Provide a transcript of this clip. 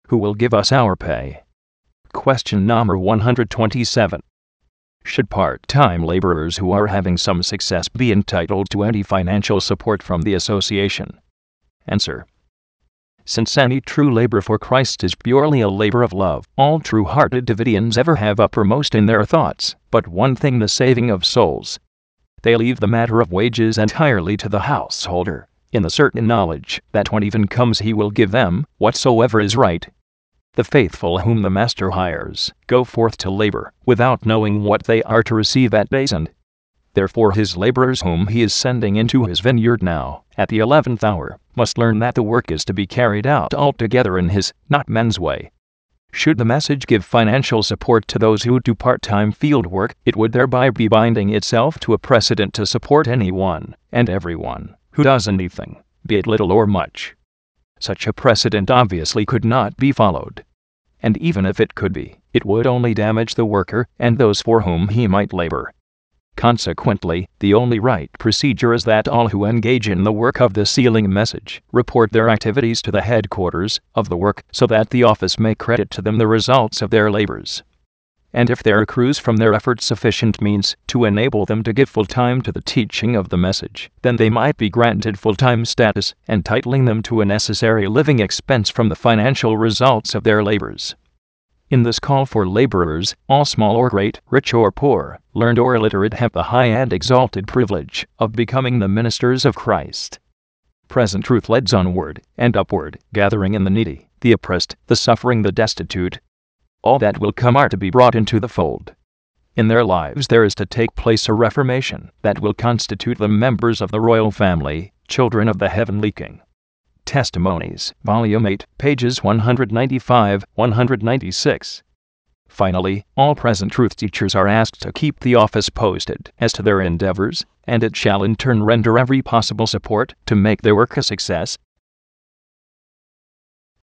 Who will give us our pay? Question number 127. Should part-time laborers who are having some success be entitled to any financial support from the association? Answer. Since any true labor for Christ is purely a labor of love, all true-hearted Davidians ever have uppermost in their thoughts but one thing: the saving of souls. They leave the matter of wages entirely to the householder, in the certain knowledge that when even comes he will give them whatsoever is right. The faithful whom the master hires go forth to labor, without knowing what they are to receive at day's end. Therefore his laborers whom he is sending into his vineyard now, at the 11th hour, must learn that the work is to be carried out altogether in his, not men's way. Should the message give financial support to those who do part-time field work, it would thereby be binding itself to a precedent to support anyone and everyone who does anything, be it little or much. Such a precedent obviously could not be followed. And even if it could be, it would only damage the worker and those for whom he might labor. Consequently, the only right procedure is that all who engage in the work of the sealing message report their activities to the headquarters of the work, so that the office may credit to them the results of their labors. And if there accrues from their efforts sufficient means to enable them to give full time to the teaching of the message, then they might be granted full-time status, entitling them to a necessary living expense from the financial results of their labors. In this call for laborers, all small or great, rich or poor, learned or illiterate, have the high and exalted privilege of becoming the ministers of Christ. Present truth leads onward and upward, gathering in the needy, the oppressed, the suffering, the destitute. All that will come are to be brought into the fold. In their lives there is to take place a reformation that will constitute them members of the royal family, children of the heavenly King. Testimonies, Volume 8, pages 195-196. Finally, all present truth teachers are asked to keep the office posted as to their endeavors, and it shall in turn render every possible support to make their work a success.